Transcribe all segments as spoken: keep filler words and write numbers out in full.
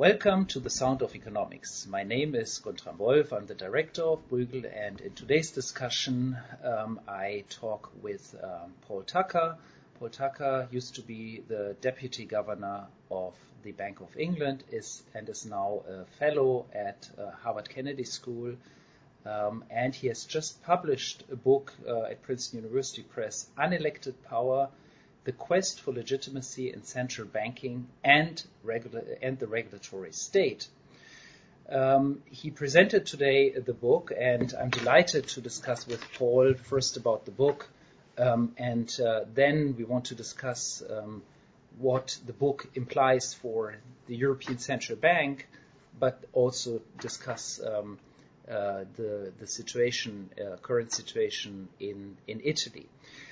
Welcome to the Sound of Economics. My name is Guntram Wolf. I'm the director of Bruegel, and in today's discussion um, I talk with um, Paul Tucker. Paul Tucker used to be the deputy governor of the Bank of England is and is now a fellow at uh, Harvard Kennedy School. Um, and he has just published a book uh, at Princeton University Press, Unelected Power, The Quest for Legitimacy in Central Banking and, regula- and the Regulatory State. Um, he presented today the book, and I'm delighted to discuss with Paul first about the book, um, and uh, then we want to discuss um, what the book implies for the European Central Bank, but also discuss um, uh, the, the situation, uh, current situation in, in Italy.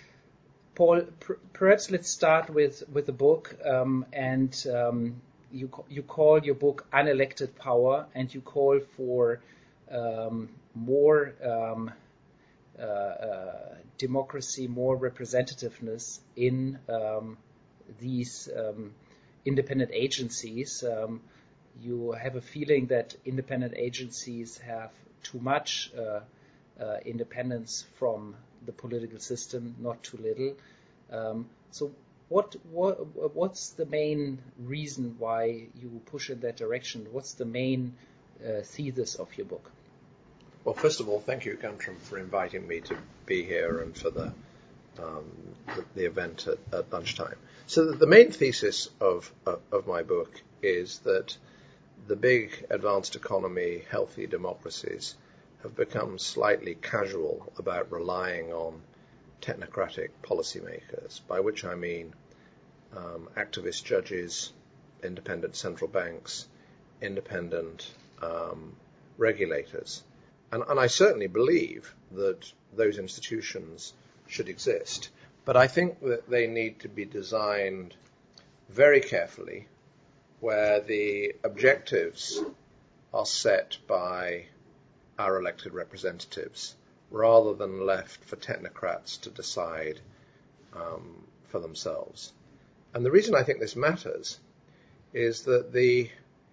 Paul, pr- perhaps let's start with, with the book, um, and um, you you call your book Unelected Power, and you call for um, more um, uh, uh, democracy, more representativeness in um, these um, independent agencies. Um, you have a feeling that independent agencies have too much uh, uh, independence from the political system, not too little. Um, so what, what what's the main reason why you push in that direction? What's the main uh, thesis of your book? Well, first of all, thank you, Guntram, for inviting me to be here and for the um, the, the event at, at lunchtime. So the, the main thesis of, of of my book is that the big advanced economy, healthy democracies have become slightly casual about relying on technocratic policymakers, by which I mean um, activist judges, independent central banks, independent um, regulators. And, and I certainly believe that those institutions should exist, but I think that they need to be designed very carefully, where the objectives are set by our elected representatives, rather than left for technocrats to decide um, for themselves. And the reason I think this matters is that the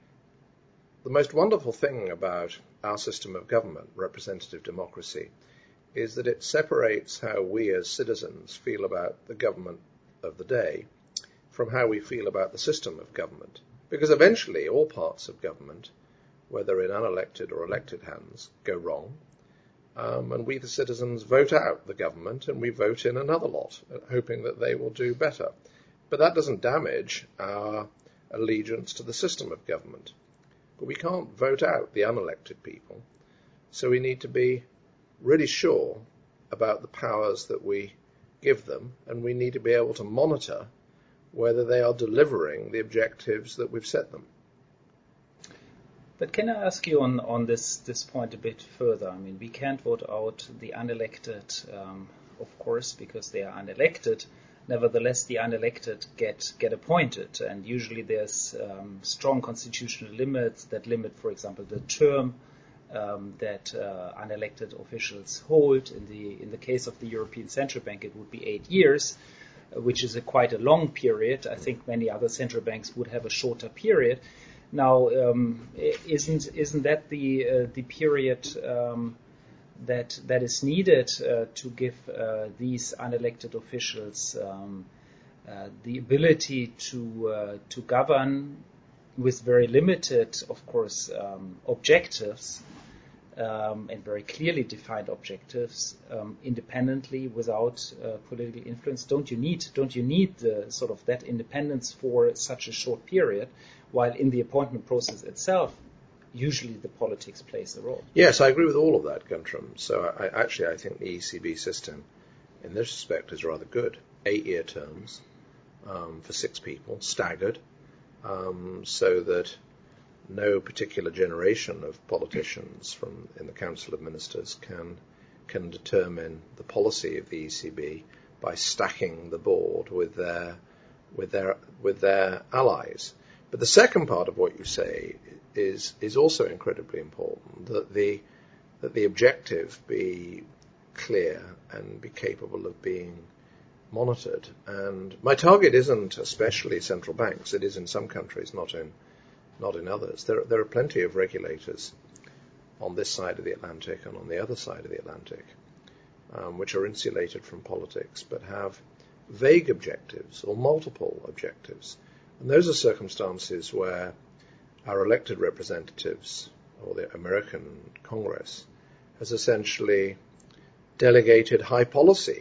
the most wonderful thing about our system of government, representative democracy, is that it separates how we as citizens feel about the government of the day from how we feel about the system of government. Because eventually all parts of government, whether in unelected or elected hands, go wrong. Um, and we, the citizens, vote out the government and we vote in another lot, hoping that they will do better. But that doesn't damage our allegiance to the system of government. But we can't vote out the unelected people. So we need to be really sure about the powers that we give them, and we need to be able to monitor whether they are delivering the objectives that we've set them. But can I ask you on, on this, this point a bit further? I mean, we can't vote out the unelected, um, of course, because they are unelected. Nevertheless, the unelected get, get appointed, and usually there's um, strong constitutional limits that limit, for example, the term um, that uh, unelected officials hold. In the in the case of the European Central Bank, it would be eight years, which is a quite a long period. I think many other central banks would have a shorter period. Now, um, isn't isn't that the uh, the period um, that that is needed uh, to give uh, these unelected officials um, uh, the ability to uh, to govern with very limited, of course, um, objectives um, and very clearly defined objectives um, independently without uh, political influence? Don't you need don't you need the sort of that independence for such a short period? While in the appointment process itself, usually the politics plays a role. Yes, I agree with all of that, Guntram. So I, actually, I think the E C B system, in this respect, is rather good. Eight-year terms um, for six people, staggered, um, so that no particular generation of politicians from in the Council of Ministers can can determine the policy of the E C B by stacking the board with their with their with their allies. But the second part of what you say is is also incredibly important, that the that the objective be clear and be capable of being monitored. And my target isn't especially central banks. It is in some countries, not in not in others. There, there are plenty of regulators on this side of the Atlantic and on the other side of the Atlantic, um, which are insulated from politics, but have vague objectives or multiple objectives. And those are circumstances where our elected representatives, or the American Congress, has essentially delegated high policy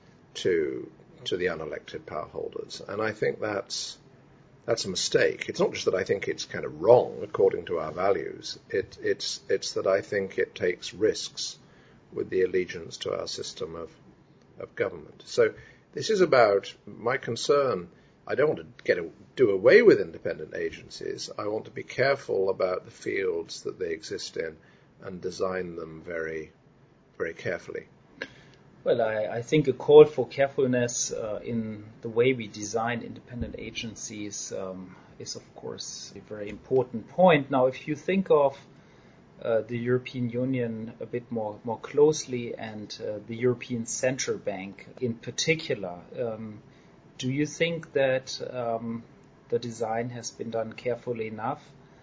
to to the unelected power holders. And I think that's that's a mistake. It's not just that I think it's kind of wrong according to our values. It, it's it's that I think it takes risks with the allegiance to our system of of government. So this is about my concern. I don't want to get a, do away with independent agencies. I want to be careful about the fields that they exist in and design them very, very carefully. Well, I, I think a call for carefulness uh, in the way we design independent agencies um, is, of course, a very important point. Now, if you think of uh, the European Union a bit more, more closely and uh, the European Central Bank in particular, um, do you think that um, the design has been done carefully enough,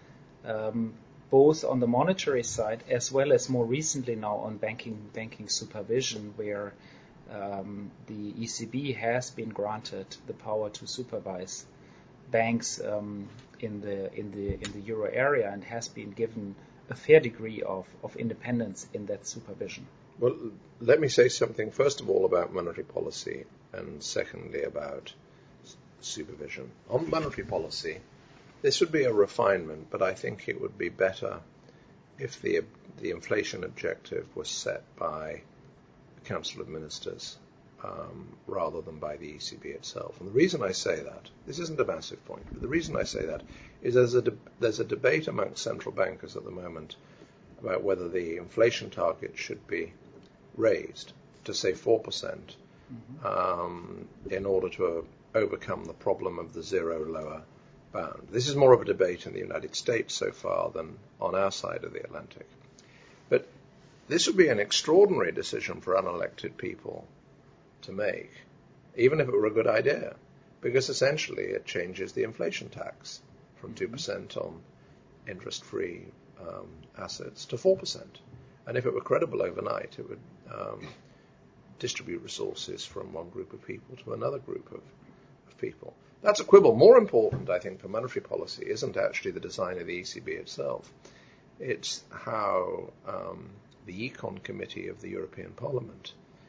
um, both on the monetary side as well as more recently now on banking banking supervision, where um, the E C B has been granted the power to supervise banks um, in the in the in the euro area and has been given a fair degree of, of independence in that supervision? Well, let me say something first of all about monetary policy and secondly about supervision. On monetary policy, this would be a refinement, but I think it would be better if the the inflation objective was set by the Council of Ministers um, rather than by the E C B itself. And the reason I say that, this isn't a massive point, but the reason I say that is there's a de- there's a debate amongst central bankers at the moment about whether the inflation target should be raised to, say, four percent mm-hmm. um, in order to uh, overcome the problem of the zero lower bound. This is more of a debate in the United States so far than on our side of the Atlantic. But this would be an extraordinary decision for unelected people to make, even if it were a good idea, because essentially it changes the inflation tax from mm-hmm. two percent on interest-free um, assets to four percent. And if it were credible overnight, it would um, distribute resources from one group of people to another group of, of people. That's a quibble. More important, I think, for monetary policy isn't actually the design of the E C B itself. It's how um, the Econ Committee of the European Parliament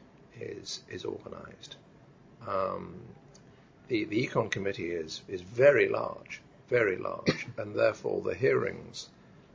is is organised. Um, the, the Econ Committee is, is very large, very large, and therefore the hearings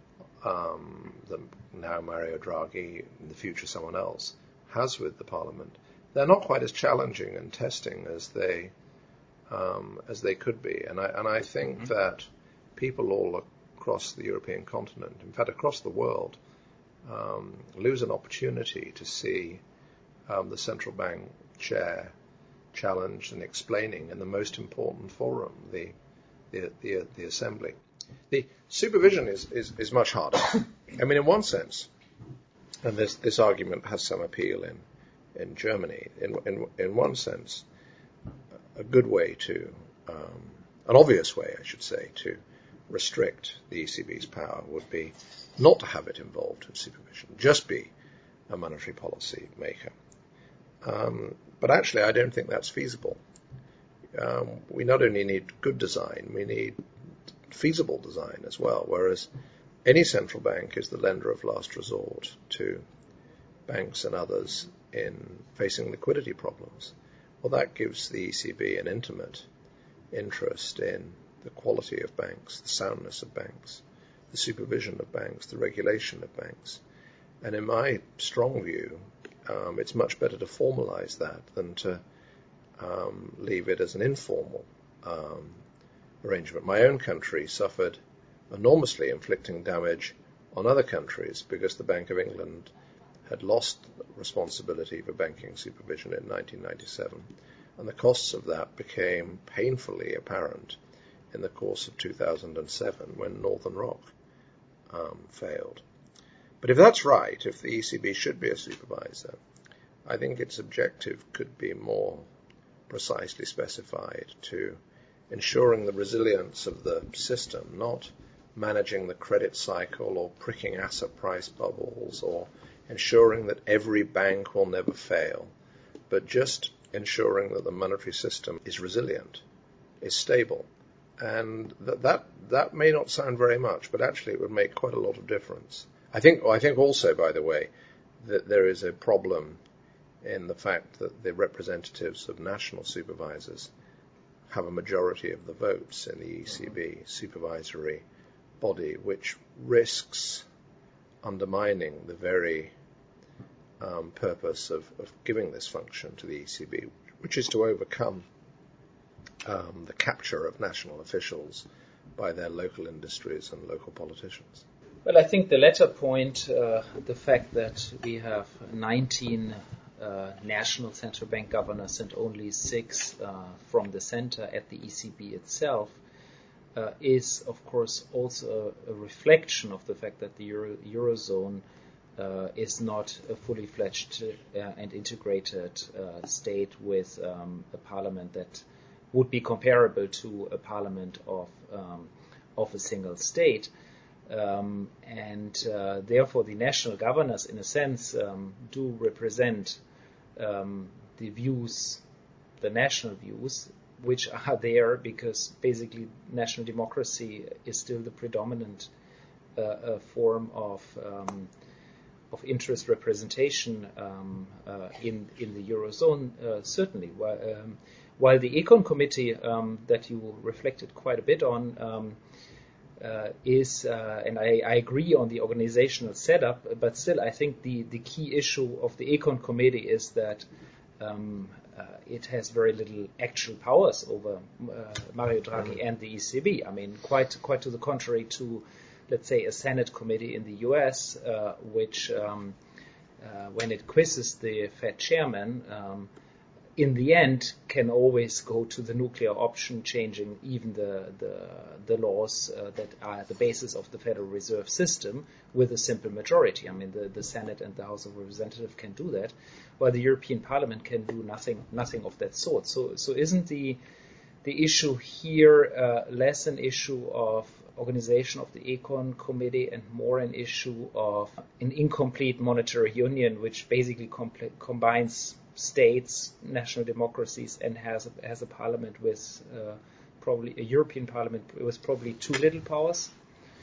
um, that now Mario Draghi, in the future someone else, has with the Parliament, they're not quite as challenging and testing as they Um, as they could be. And I, and I think mm-hmm. that people all across the European continent, in fact across the world, um, lose an opportunity to see um, the central bank chair challenged and explaining in the most important forum, the the, the, the assembly. The supervision is, is, is much harder. I mean, in one sense, and this, this argument has some appeal in, in Germany, in, in, in one sense, a good way to, um, an obvious way, I should say, to restrict the E C B's power would be not to have it involved in supervision, just be a monetary policy maker. Um, but actually, I don't think that's feasible. Um, we not only need good design, we need feasible design as well, whereas any central bank is the lender of last resort to banks and others in facing liquidity problems. Well, that gives the E C B an intimate interest in the quality of banks, the soundness of banks, the supervision of banks, the regulation of banks. And in my strong view, um, it's much better to formalize that than to um, leave it as an informal um, arrangement. My own country suffered enormously, inflicting damage on other countries because the Bank of England had lost responsibility for banking supervision in nineteen ninety-seven, and the costs of that became painfully apparent in the course of two thousand seven when Northern Rock um, failed. But if that's right, if the E C B should be a supervisor, I think its objective could be more precisely specified to ensuring the resilience of the system, not managing the credit cycle or pricking asset price bubbles or ensuring that every bank will never fail, but just ensuring that the monetary system is resilient, is stable. And that, that that may not sound very much, but actually it would make quite a lot of difference. I think I think also, by the way, that there is a problem in the fact that the representatives of national supervisors have a majority of the votes in the E C B mm-hmm. supervisory body, which risks undermining the very um, purpose of, of giving this function to the E C B, which is to overcome um, the capture of national officials by their local industries and local politicians. Well, I think the latter point, uh, the fact that we have nineteen uh, national central bank governors and only six uh, from the center at the E C B itself, uh, is, of course, also a, a reflection of the fact that the Euro- Eurozone uh, is not a fully fledged uh, and integrated uh, state with um, a parliament that would be comparable to a parliament of um, of a single state. Um, and uh, therefore the national governors, in a sense, um, do represent um, the views, the national views, which are there because basically national democracy is still the predominant uh, uh, form of um, of interest representation um, uh, in in the Eurozone, uh, certainly. While, um, while the Econ Committee um, that you reflected quite a bit on um, Uh, is, uh, and I, I agree on the organizational setup, but still I think the, the key issue of the Econ Committee is that um, uh, it has very little actual powers over uh, Mario Draghi and the E C B. I mean, quite quite to the contrary to, let's say, a Senate committee in the U S, uh, which, um, uh, when it quizzes the Fed chairman, um, in the end, can always go to the nuclear option, changing even the the, the laws uh, that are the basis of the Federal Reserve System with a simple majority. I mean, the, the Senate and the House of Representatives can do that, while the European Parliament can do nothing nothing of that sort. So, so isn't the the issue here uh, less an issue of organization of the Econ Committee and more an issue of an incomplete monetary union, which basically compl- combines states, national democracies, and has a, has a parliament with uh, probably a European Parliament with probably too little powers?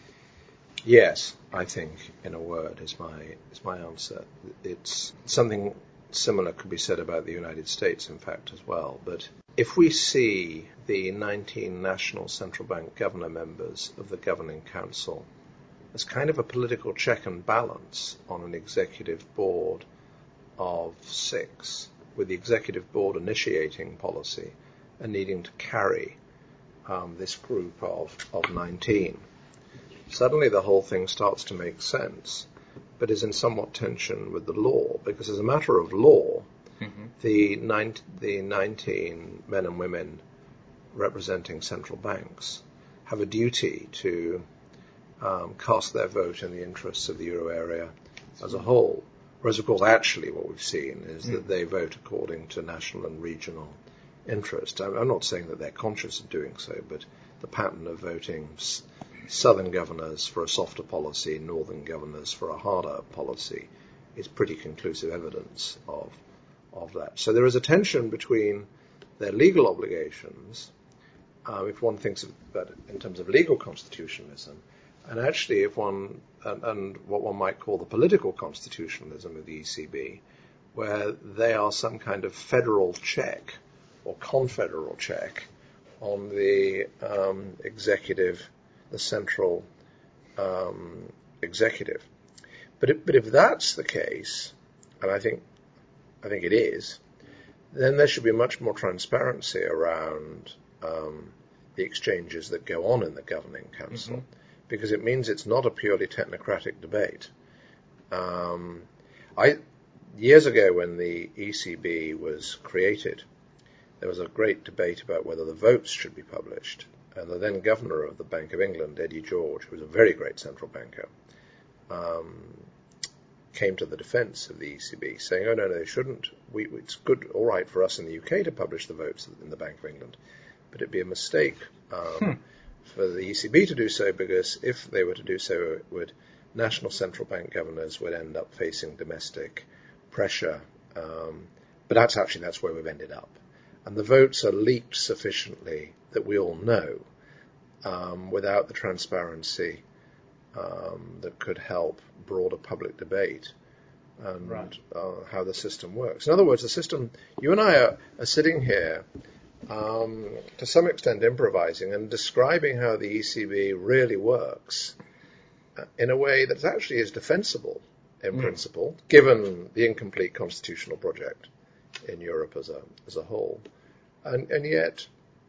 Yes, I think, in a word, is my is my answer. It's something similar could be said about the United States, in fact, as well. But if we see the nineteen national central bank governor members of the governing council as kind of a political check and balance on an executive board of six, with the executive board initiating policy and needing to carry um, this group of, of nineteen. Suddenly the whole thing starts to make sense, but is in somewhat tension with the law, because as a matter of law, mm-hmm. the, nine, the nineteen men and women representing central banks have a duty to um, cast their vote in the interests of the euro area as a whole. Whereas, of course, actually what we've seen is mm. that they vote according to national and regional interest. I'm not saying that they're conscious of doing so, but the pattern of voting s- southern governors for a softer policy, northern governors for a harder policy, is pretty conclusive evidence of of that. So there is a tension between their legal obligations, uh, if one thinks about it in terms of legal constitutionalism, and actually, if one and, and what one might call the political constitutionalism of the E C B, where they are some kind of federal check or confederal check on the um, executive, the central um, executive. But if, but if that's the case, and I think I think it is, then there should be much more transparency around um, the exchanges that go on in the governing council. Mm-hmm. Because it means it's not a purely technocratic debate. Um, I, years ago when the E C B was created, there was a great debate about whether the votes should be published. And the then governor of the Bank of England, Eddie George, who was a very great central banker, um, came to the defense of the E C B, saying, oh, no, no, they shouldn't. We, it's good, all right for us in the U K to publish the votes in the Bank of England, but it'd be a mistake um, hmm. for the E C B to do so, because if they were to do so, it would national central bank governors would end up facing domestic pressure. Um, but that's actually that's where we've ended up, and the votes are leaked sufficiently that we all know, um, without the transparency um, that could help broader public debate and right. uh, how the system works. In other words, the system. You and I are, are sitting here. Um, to some extent improvising and describing how the E C B really works uh, in a way that actually is defensible in mm. principle, given the incomplete constitutional project in Europe as a as a whole. And, and yet,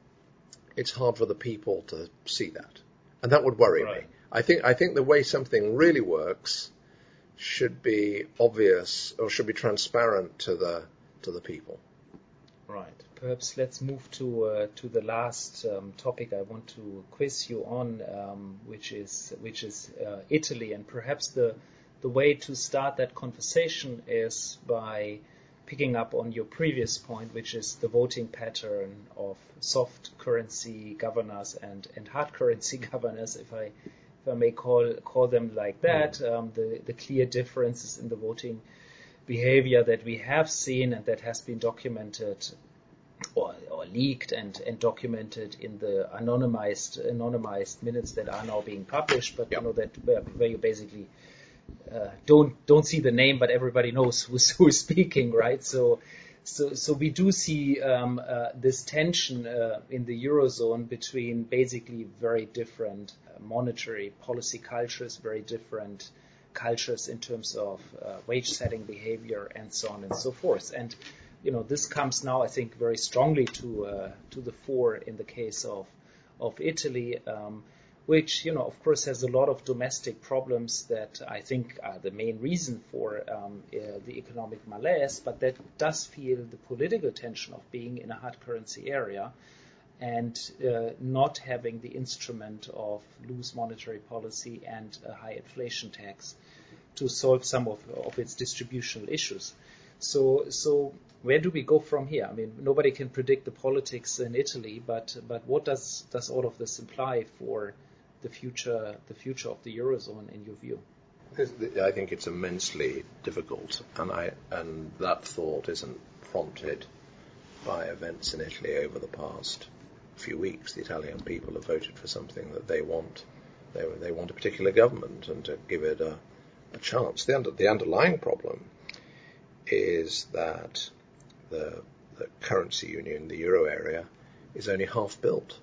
it's hard for the people to see that. And that would worry right. me. I think I think the way something really works should be obvious or should be transparent to the to the people. Right. Perhaps let's move to uh, to the last um, topic I want to quiz you on, um, which is which is uh, Italy, and perhaps the the way to start that conversation is by picking up on your previous point, which is the voting pattern of soft currency governors and, and hard currency governors, if I if I may call call them like that. Um, the the clear differences in the voting behavior that we have seen and that has been documented or, or leaked and, and documented in the anonymized anonymized minutes that are now being published, but yep. you know that where, where you basically uh, don't don't see the name, but everybody knows who's who's speaking, right? So so so we do see um, uh, this tension uh, in the Eurozone between basically very different uh, monetary policy cultures, very different cultures in terms of uh, wage setting behavior and so on and so forth. And you know, this comes now, I think, very strongly to uh, to the fore in the case of of Italy, um, which, you know, of course, has a lot of domestic problems that I think are the main reason for um, uh, the economic malaise, but that does feel the political tension of being in a hard currency area and uh, not having the instrument of loose monetary policy and a high inflation tax to solve some of, of its distributional issues. So, so where do we go from here? I mean, nobody can predict the politics in Italy, but but what does does all of this imply for the future the future of the Eurozone in your view? I think it's immensely difficult, and I and that thought isn't prompted by events in Italy over the past few weeks. The Italian people have voted for something that they want. They they want a particular government, and to give it a, a chance. The under, the underlying problem is that the, the currency union, the euro area, is only half built.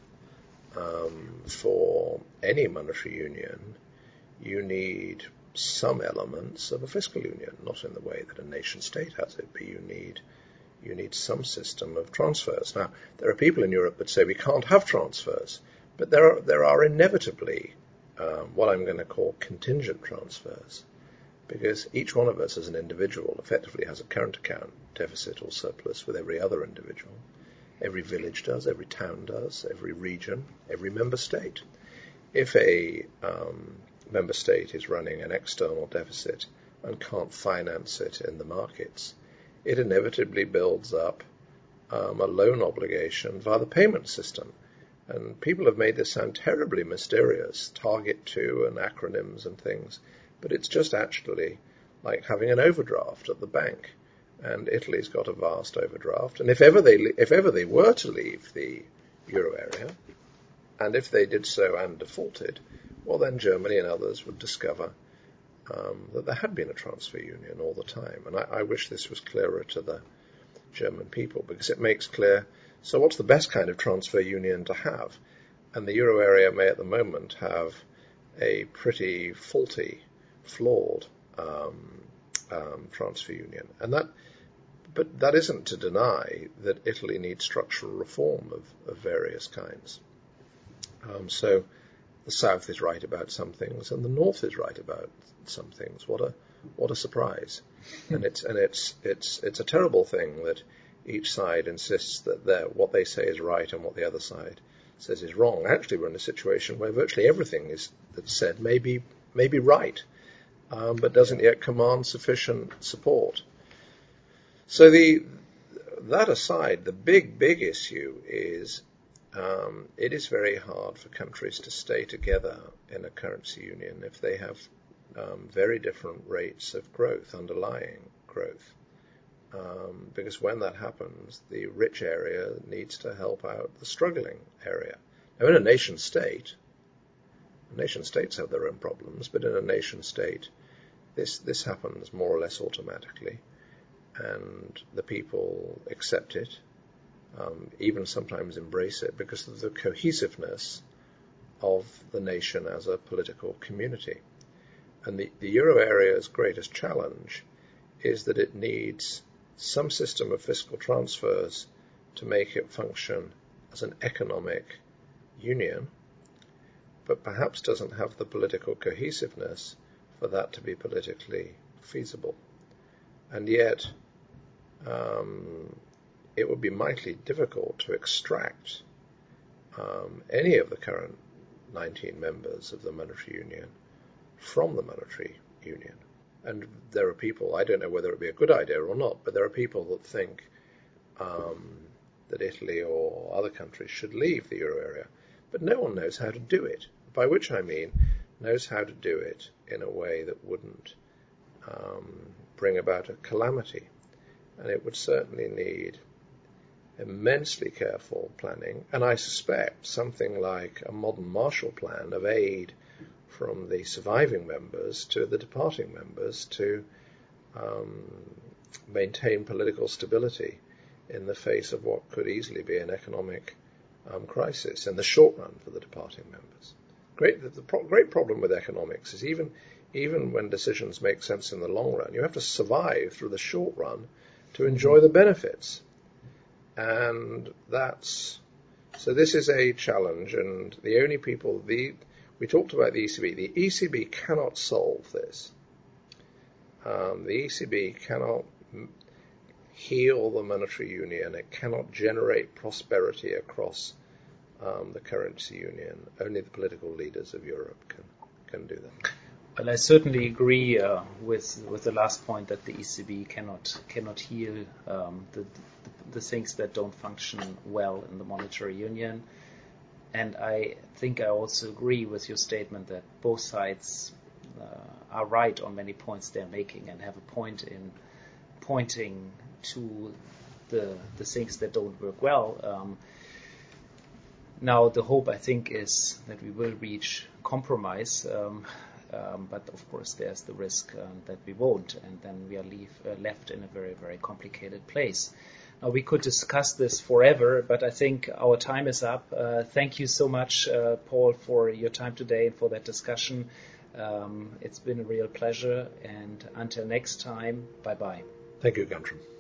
Um, for any monetary union, you need some elements of a fiscal union, not in the way that a nation state has it, but you need you need some system of transfers. Now, there are people in Europe that say we can't have transfers, but there are, there are inevitably um, what I'm going to call contingent transfers, because each one of us as an individual effectively has a current account deficit or surplus with every other individual. Every village does, every town does, every region, every member state. If a um, member state is running an external deficit and can't finance it in the markets, it inevitably builds up um, a loan obligation via the payment system. And people have made this sound terribly mysterious, Target two and acronyms and things, but it's just actually like having an overdraft at the bank. And Italy's got a vast overdraft. And if ever they if ever they were to leave the euro area, and if they did so and defaulted, well, then Germany and others would discover um, that there had been a transfer union all the time. And I, I wish this was clearer to the German people, because it makes clear, so what's the best kind of transfer union to have? And the euro area may at the moment have a pretty faulty, flawed um, um, transfer union. And that, but that isn't to deny that Italy needs structural reform of, of various kinds. Um, so the South is right about some things, and the North is right about some things. What a what a surprise! And it's and it's it's it's a terrible thing that each side insists that what they say is right and what the other side says is wrong. Actually, we're in a situation where virtually everything is that's said may be may be right, um, but doesn't yet command sufficient support. So the that aside, the big big issue is um, it is very hard for countries to stay together in a currency union if they have um, very different rates of growth, underlying growth. Um, because when that happens, the rich area needs to help out the struggling area. Now, in a nation state, nation states have their own problems, but in a nation state, this this happens more or less automatically, and the people accept it, um, even sometimes embrace it, because of the cohesiveness of the nation as a political community. And the, the euro area's greatest challenge is that it needs some system of fiscal transfers to make it function as an economic union, but perhaps doesn't have the political cohesiveness for that to be politically feasible. And yet, um, it would be mightily difficult to extract um, any of the current nineteen members of the monetary union from the monetary union. And there are people, I don't know whether it would be a good idea or not, but there are people that think um, that Italy or other countries should leave the euro area. But no one knows how to do it, by which I mean knows how to do it in a way that wouldn't um, bring about a calamity. And it would certainly need immensely careful planning, and I suspect something like a modern Marshall Plan of aid from the surviving members to the departing members to um, maintain political stability in the face of what could easily be an economic um, crisis in the short run for the departing members. Great, the, the pro- great problem with economics is even even when decisions make sense in the long run, you have to survive through the short run to enjoy the benefits. And that's, so this is a challenge, and the only people, the we talked about the E C B. The E C B cannot solve this. Um, the E C B cannot m- heal the monetary union. It cannot generate prosperity across um, the currency union. Only the political leaders of Europe can can do that. Well, I certainly agree uh, with with the last point that the E C B cannot cannot heal um, the, the the things that don't function well in the monetary union. And I think I also agree with your statement that both sides uh, are right on many points they're making and have a point in pointing to the the things that don't work well. Um, now, the hope, I think, is that we will reach compromise, um, um, but of course there's the risk um, that we won't, and then we are leave, uh, left in a very, very complicated place. Now, we could discuss this forever, but I think our time is up. Uh, thank you so much, uh, Paul, for your time today and for that discussion. Um, it's been a real pleasure, and until next time, bye-bye. Thank you, Guntram.